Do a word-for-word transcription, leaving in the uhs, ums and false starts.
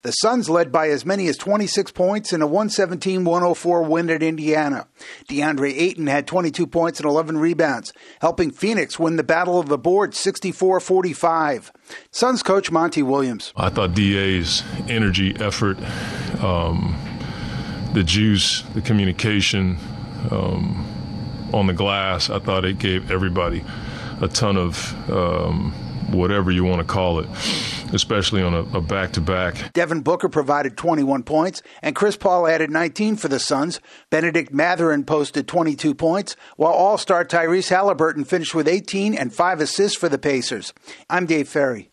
The Suns led by as many as twenty-six points in a one seventeen one oh four win at Indiana. DeAndre Ayton had twenty-two points and eleven rebounds, helping Phoenix win the Battle of the Board sixty-four forty-five. Suns coach Monty Williams. I thought D A's energy, effort, um, the juice, the communication um, on the glass, I thought it gave everybody a ton of um, whatever you want to call it, especially on a, a back-to-back. Devin Booker provided twenty-one points, and Chris Paul added nineteen for the Suns. Benedict Mathurin posted twenty-two points, while All-Star Tyrese Halliburton finished with eighteen and five assists for the Pacers. I'm Dave Ferry.